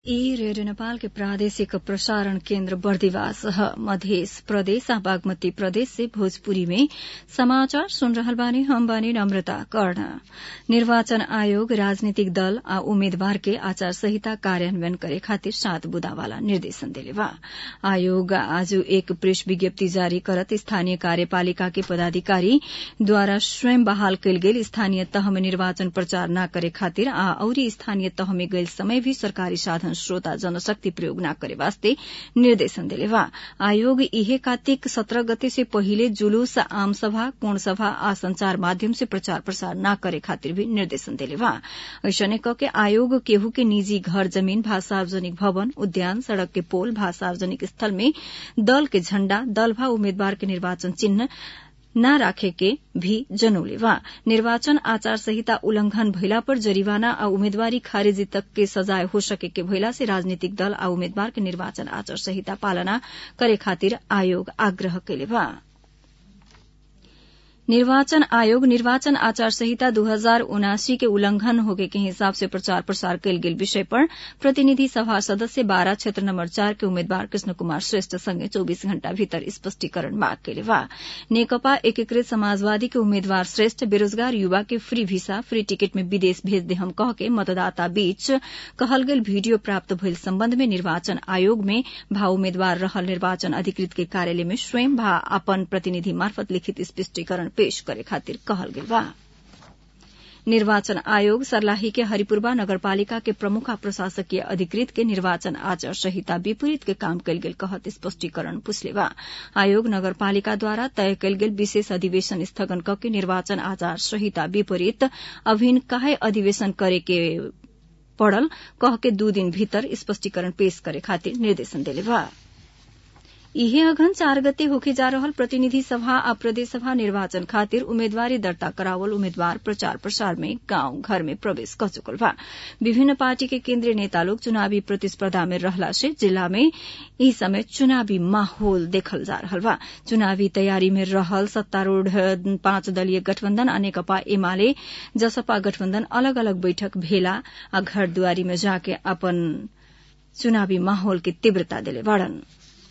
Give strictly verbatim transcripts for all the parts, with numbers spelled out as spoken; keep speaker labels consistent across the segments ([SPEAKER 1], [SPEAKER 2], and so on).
[SPEAKER 1] ई रेडियो नेपाल के प्रादेशिक प्रसारण केन्द्र बर्दिवास मध्य प्रदेश आ बागमती प्रदेश से भोजपुरी में समाचार सुन रहल बानी। हम बानी नम्रता कर्ण। निर्वाचन आयोग राजनीतिक दल आ उम्मेद्वार के आचार संहिता कार्यान्वयन करे खातिर सात बुदा वाला निर्देशन देले बा। आयोग आज एक प्रेस विज्ञप्ति जारी करत स्थानीय कार्यपालिका के पदाधिकारी द्वारा स्वयं बहाल कयल गेल स्थानीय तह में निर्वाचन प्रचार न करे खातिर आ औरी स्थानीय तह में गयल समय भी सरकारी साधन श्रोता जनशक्ति प्रयोग न करे वास्ते निर्देशन देले बा। आयोग इहे कार्तिक सत्रह गते से पहिले जुलूस, आम सभा, कोण सभा आ संचार माध्यम से प्रचार प्रसार न करे खातिर भी निर्देशन देले बा। ऐसने कके आयोग केहू के निजी घर जमीन भा सार्वजनिक भवन, उद्यान, सड़क के पोल भा सार्वजनिक स्थल में दल के झण्डा, दल भा उम्मेद्वार के निर्वाचन चिन्ह न राखे के भी जनौले बा। निर्वाचन आचार संहिता उल्लंघन भइला पर जरिवाना आ उम्मेदवारी खारिजी तक के सजाय हो सके के भइला से राजनीतिक दल आ उम्मेद्वार के निर्वाचन आचार संहिता पालना करे खातिर आयोग आग्रह कैले बा। निर्वाचन आयोग निर्वाचन आचार संहिता दो हजार उनासी के उल्लंघन होगे के हिसाब से प्रचार प्रसार कयल गेल विषय पर प्रतिनिधि सभा सदस्य बारह क्षेत्र नंबर चार के उम्मेद्वार कृष्ण कुमार श्रेष्ठ संगे चौबीस घण्टा भीतर स्पष्टीकरण माग कैले बा। नेकपा एकीकृत समाजवादी के उम्मेद्वार श्रेष्ठ बेरोजगार युवा के फ्री वीसा, फ्री टिकट में विदेश भेज दे हम कह के मतदाता बीच कहल गेल वीडियो प्राप्त भइल संबंध में निर्वाचन आयोग में भा उम्मेद्वार रहल निर्वाचन अधिकृत के कार्यालय में स्वयं भा अपन प्रतिनिधि मार्फत लिखित स्पष्टीकरण पेश करे खातिर कहल गेल बा। निर्वाचन आयोग सर्लाही के हरिपुरवा नगरपालिका के प्रमुख प्रशासकीय अधिकृत के निर्वाचन आचार संहिता विपरीत के काम कयल गेल कहत स्पष्टीकरण पुछले बा। आयोग नगरपालिका द्वारा तय कयल गेल विशेष अधिवेशन स्थगन क के निर्वाचन आचार संहिता विपरीत अभिन्न काहे अधिवेशन करे के पड़ल कह के दू दिन भीतर स्पष्टीकरण पेश करे खातिर निर्देशन देले बा। इहे अघन चार गते होके जा रहल प्रतिनिधि सभा आ प्रदेश सभा निर्वाचन खातिर उम्मेदवारी दर्ता करावल उम्मेद्वार प्रचार प्रसार में गांव घर में प्रवेश कर चुकल बा। विभिन्न पार्टी के केन्द्रीय नेता लोग चुनावी प्रतिस्पर्धा में रहला से जिला में इस समय चुनावी माहौल देखल जा रहल बा। चुनावी तैयारी में रहल सत्तारूढ़ पांच दलीय गठबंधन आ नेकपा एमाले जसपा गठबंधन अलग अलग बैठक भेला आ घर दुआरी में जाके अपन चुनावी माहौल की तीव्रता देले बाड़न।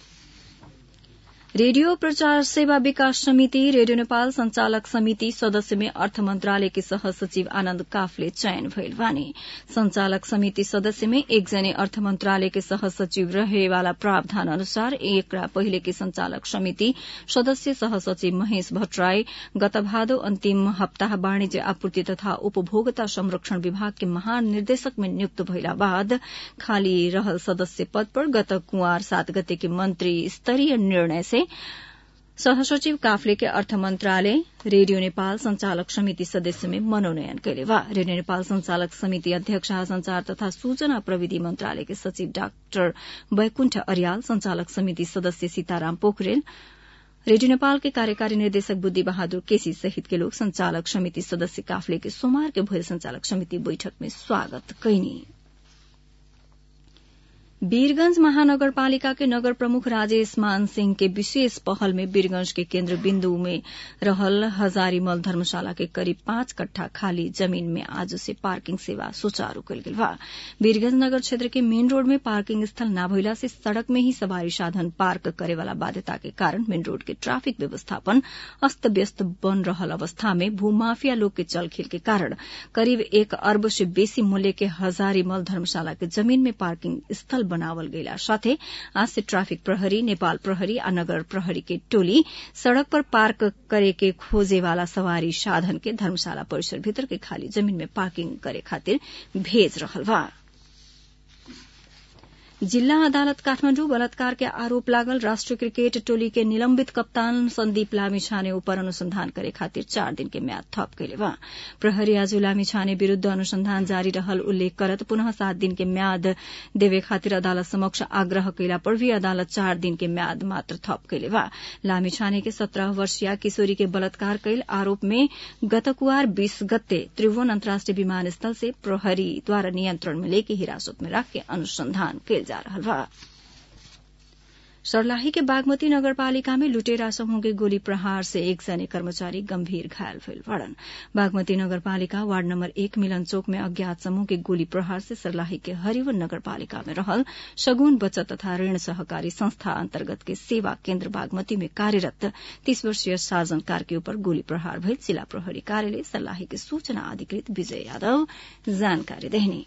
[SPEAKER 1] रेडियो प्रचार सेवा विकास समिति रेडियो नेपाल संचालक समिति सदस्य में अर्थ मंत्रालय के सह सचिव आनन्द काफले चयन भइल बानी। संचालक समिति सदस्य में एक जने अर्थ मंत्रालय के सह सचिव रहे वाला प्रावधान अनुसार एकरा पहिले के संचालक समिति सदस्य सह सचिव महेश भट्टराई गत भादो अन्तिम हप्ताह वाणिज्य आपूर्ति तथा उपभोक्ता संरक्षण विभाग के महानिर्देशक में नियुक्त भइला बाद खाली रहल सदस्य पद पर गत कुंवार सात गते के मंत्री स्तरीय निर्णय से सहसचिव काफले के अर्थ मंत्रालय रेडियो नेपाल संचालक समिति सदस्य में मनोनयन कैले बा। रेडियो नेपाल संचालक समिति अध्यक्ष संचार तथा सूचना प्रविधि मंत्रालय के सचिव डाक्टर वैकुण्ठ अर्याल, संचालक समिति सदस्य सीताराम पोखरेल, रेडियो नेपाल के कार्यकारी निर्देशक बुद्धि बहादुर केसी सहित के लोग संचालक समिति सदस्य काफले के सोमवार के भइल संचालक समिति बैठक में स्वागत कैनी। वीरगंज महानगरपालिका के नगर प्रमुख राजेश मान सिंह के विशेष पहल में वीरगंज के केन्द्र बिन्दु में रहल हजारीमल धर्मशाला के करीब पांच कट्ठा खाली जमीन में आज से पार्किंग सेवा सुचारू कयल गेल बा। वीरगंज नगर क्षेत्र के मेन रोड में पार्किंग स्थल न भइला से सड़क में ही सवारी साधन पार्क करे वाला बाध्यता के कारण मेन रोड के ट्राफिक व्यवस्थापन अस्त व्यस्त बन रहल अवस्था में भूमाफिया लोग के चलखेल के कारण करीब एक अरब से बेसी मूल्य के हजारीमल धर्मशाला के जमीन में पार्किंग स्थल बनावल गइला साथे आज से ट्राफिक प्रहरी, नेपाल प्रहरी आ नगर प्रहरी के टोली सड़क पर पार्क करे के खोजे वाला सवारी साधन के धर्मशाला परिसर भीतर के खाली जमीन में पार्किंग करे खातिर भेज रहल बा। जिल्ला अदालत काठमाडौँ बलात्कार के आरोप लागल राष्ट्रिय क्रिकेट टोली के निलंबित कप्तान संदीप लामिछाने उपर अनुसंधान करे खातिर चार दिन के म्याद थप कैले बा। प्रहरी आज लामिछाने विरूद्ध अनुसंधान जारी रहल उल्लेख करत पुनः सात दिन के म्याद देवे खातिर अदालत समक्ष आग्रह कैला पर भी अदालत चार दिन के म्याद मात्र थप कैले बा। लामिछाने के सत्रह वर्षीय किशोरी के बलात्कार कैल आरोप में गत कुवार बीस गते त्रिभुवन अन्तर्राष्ट्रिय विमानस्थल से प्रहरी द्वारा नियंत्रण में लेके हिरासत में राख के अनुसंधान कैल जा रहल बा। सर्लाही के बागमती नगरपालिका में लुटेरा समूह के गोली प्रहार से एक सैन्य कर्मचारी गंभीर घायल भइल बड़न। बागमती नगरपालिका वार्ड नंबर एक मिलन चौक में अज्ञात समूह के गोली प्रहार से सर्लाही के हरिवन नगरपालिका में रहल शगुन बचत तथा ऋण सहकारी संस्था अंतर्गत के सेवा केन्द्र बागमती में कार्यरत तीस वर्षीय साजन कार्की ऊपर गोली प्रहार भइल जिला प्रहरी कार्यालय सर्लाही के सूचना अधिकृत विजय यादव जानकारी देहनी।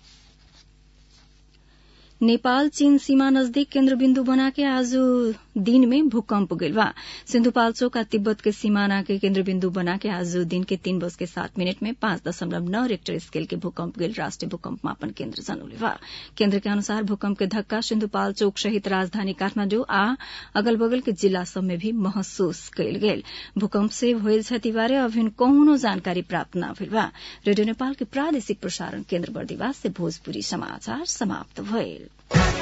[SPEAKER 1] नेपाल चीन सीमा नजदीक केन्द्रबिन्दु बनाके आज दिन में भूकंप गइल बा। सिन्धुपाल्चोक आ तिब्बत के सीमाना के केन्द्रबिन्दु बनाके आज दिन के तीन बज के सात मिनट में पांच दशमलव नौ रेक्टर स्केल के भूकंप गइल राष्ट्रीय भूकंप मापन केन्द्र जनौले बा। केन्द्र के अनुसार भूकंप के धक्का सिन्धुपाल्चोक सहित राजधानी काठमाडौँ आ अगल बगल के जिला सब में भी महसूस कयल गेल। भूकंप से भइल क्षति बारे अभिन कौनो जानकारी प्राप्त न भेल बा। रेडियो नेपाल के प्रादेशिक प्रसारण केन्द्र बर्दिवास से भोजपुरी समाचार समाप्त भइल।